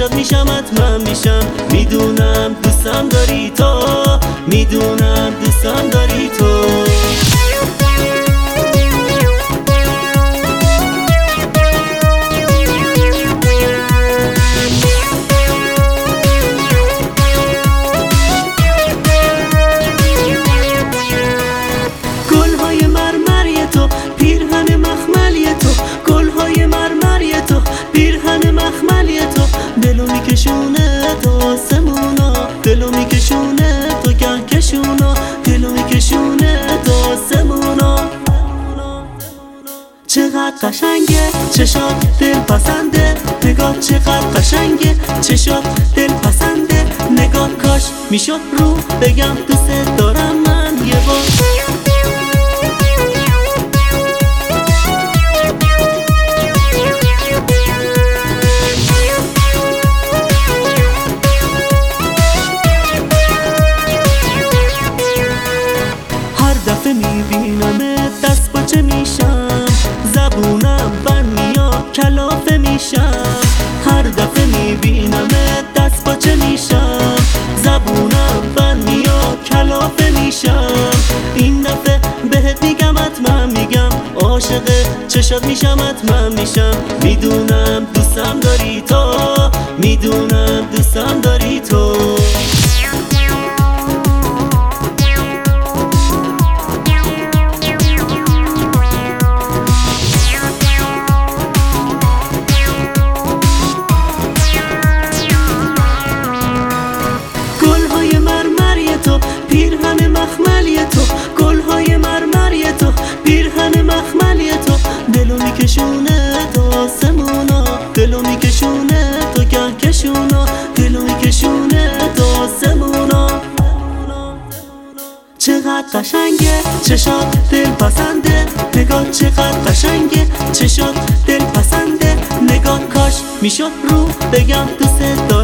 چشات میشم حتما میشم. میدونم دوستم داری تو، میدونم دوستم داری تو. گلهای مرمری تو، پیرهن مخملی تو، گلهای مرمری تو، پیرهن مخملی تو، دلو میکشونه تو آسمونا، دلو میکشونه تو کهکشونا، دلو میکشونه تو آسمونا. چقدر قشنگه چشات دل پسنده، نگاه چقدر قشنگه چشات دل پسنده، نگاه کاش میشد رو بگم دوست دارم من یه بار. دفعه میبینمت دست باچه میشم، زبونم بر میاد کلافه میشم. هر دفعه میبینمت دست باچه میشم، زبونم بر میاد کلافه میشم. این دفعه بهت میگم حتما میگم، عاشق چشات میشم حتما میشم. میدونم دوستم داری تو، میدونم دوستم داری تو. پیرهن مخملی تو، گلهای مرمری تو، پیرهن مخملی تو، دلو میکشونه تو آسمونا، دلو میکشونه تو کهکشونا، دلو میکشونه تو آسمونا. چقدر قشنگه چشات دل پسنده، نگاه چقدر قشنگه چشات دل پسنده، نگاه کاش میشد رو بگم دوست دارم.